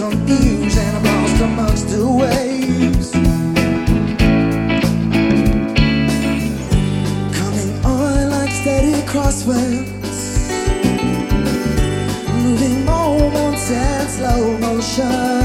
confused and I'm lost amongst the waves. Coming on like steady crosswinds, moving moments in slow motion.